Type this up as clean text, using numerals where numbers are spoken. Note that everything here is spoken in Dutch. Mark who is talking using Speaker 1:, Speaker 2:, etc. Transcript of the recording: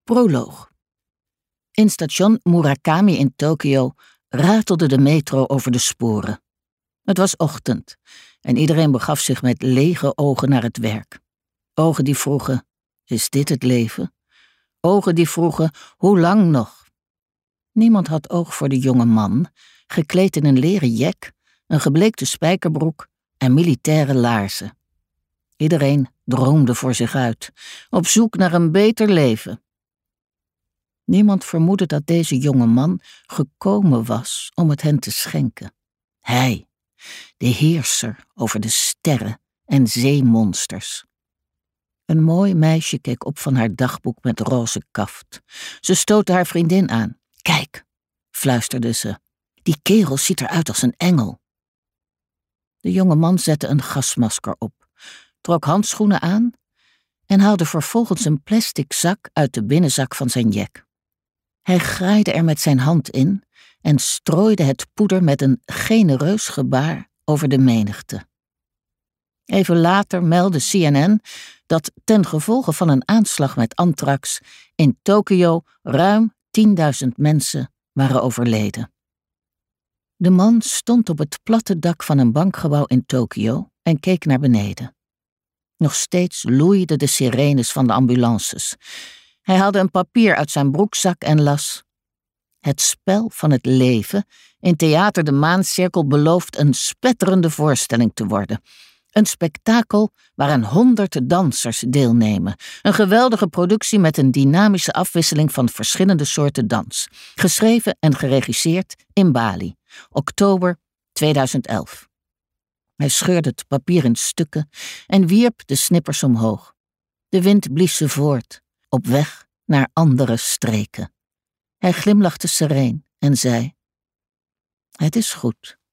Speaker 1: Proloog. In station Murakami in Tokio ratelde de metro over de sporen. Het was ochtend en iedereen begaf zich met lege ogen naar het werk. Ogen die vroegen, is dit het leven? Ogen die vroegen, hoe lang nog? Niemand had oog voor de jonge man, gekleed in een leren jack, een gebleekte spijkerbroek en militaire laarzen. Iedereen droomde voor zich uit, op zoek naar een beter leven. Niemand vermoedde dat deze jonge man gekomen was om het hen te schenken. Hij, de heerser over de sterren en zeemonsters. Een mooi meisje keek op van haar dagboek met roze kaft. Ze stootte haar vriendin aan. Kijk, fluisterde ze, die kerel ziet eruit als een engel. De jonge man zette een gasmasker op, trok handschoenen aan en haalde vervolgens een plastic zak uit de binnenzak van zijn jack. Hij graaide er met zijn hand in en strooide het poeder met een genereus gebaar over de menigte. Even later meldde CNN dat ten gevolge van een aanslag met anthrax in Tokio ruim 10.000 mensen waren overleden. De man stond op het platte dak van een bankgebouw in Tokio en keek naar beneden. Nog steeds loeiden de sirenes van de ambulances. Hij haalde een papier uit zijn broekzak en las: Het spel van het leven in Theater de Maancirkel belooft een spetterende voorstelling te worden. Een spektakel waaraan 100 dansers deelnemen. Een geweldige productie met een dynamische afwisseling van verschillende soorten dans. Geschreven en geregisseerd in Bali. Oktober 2011. Hij scheurde het papier in stukken en wierp de snippers omhoog. De wind blies ze voort, op weg naar andere streken. Hij glimlachte sereen en zei: Het is goed.